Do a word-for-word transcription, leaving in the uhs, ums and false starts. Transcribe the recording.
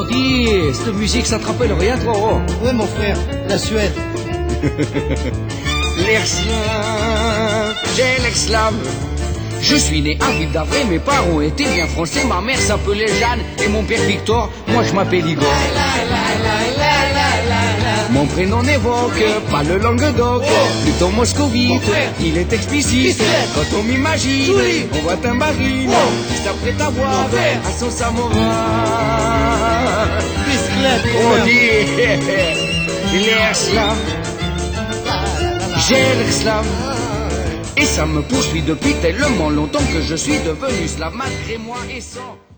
Dis, cette musique, ça te rappelle rien, toi, oh? Ouais, mon frère, la Suède. L'air slave, j'ai l'air slave. Je suis né à Ville d'Avray, mes parents étaient bien français. Ma mère s'appelait Jeanne et mon père Victor. Moi je m'appelle Igor. Mon prénom n'évoque pas le Languedoc, plutôt moscovite, il est explicite. Quand on m'imagine, on voit un baril, juste après t'avoir à son samouraï. On dit, l'air slave, j'ai l'air slave. Et ça me poursuit depuis tellement longtemps que je suis devenu slave malgré moi et sans...